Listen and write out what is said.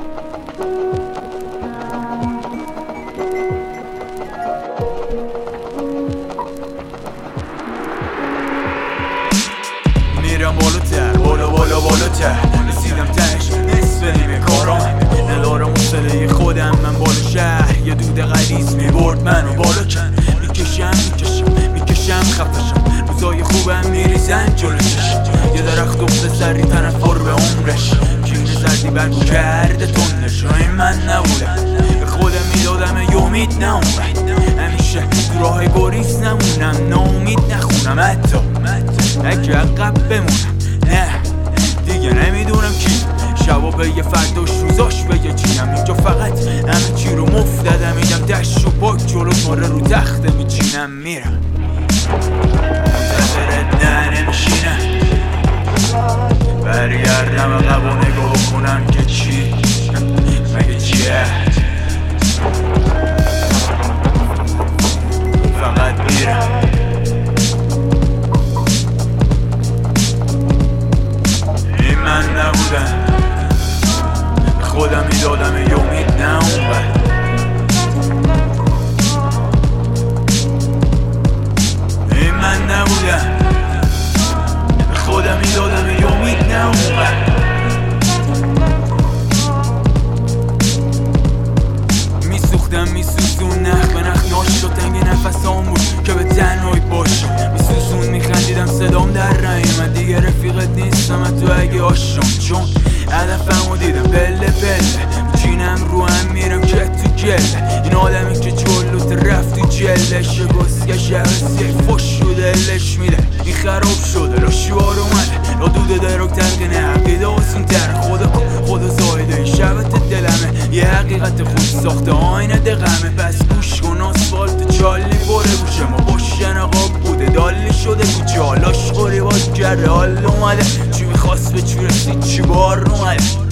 میرم بالاتر، بالاتر رسیدم تش نصف نیمه کارام ندارم حوصله خودم. من بالا شهر یه دود غلیظ میبرد منو بالا کرد. میکشم خفشم روزای خوبم میریزن جلو چشم. یه درخت افته سری طرفدار به عمرش کین زردی برگو کرده تندش. این من نبودم به خودم میدادم یه امید نمونم. همیشه تو راه گریز نمونم ناامید نخونم حتی اگه عقب بمونم. نه دیگه نمیدونم کی شبا به یه فرداش روزاش به یه چیم. اینجا فقط همه چی رو مفتدم میدم دشت و پاک جلو ماره رو تخته میچینم میرم منتظرت نه نمیشینم برگردم عقب و نگاه کنم که چی مگه چیه. فقط میرم این من نبودم خودم میدادم یه امید نه اونور. این من نبودم خودم میدادم یه امید نه اونور. میسوزون نخ به نخ ناشد تنگ نفسام بود که به تنهایی باشم. میسوزون میخندیدم صدام در رای من دیگه رفیقت نیستم تو اگه آشم. چون هدفمو دیدم پله میچینم رو هم میرم که تو گله. این آدمی که جلوت رفت تو جلش گسگه شهرسی فش رو دلش میده. این خراب شده لاشوار اومده لا دود دراک ترقینه عقیده آسون تر خدا زایده این شبت دلمه یه حقیقت خود ساخته آینه دقمه. پس گوش کن آسفالت چالی بره گوشه ما باشن آقا بوده دالی شده گوچه حالاش خوری باش کرده حال اومده چی میخواست به چی رسید چی بار اومده.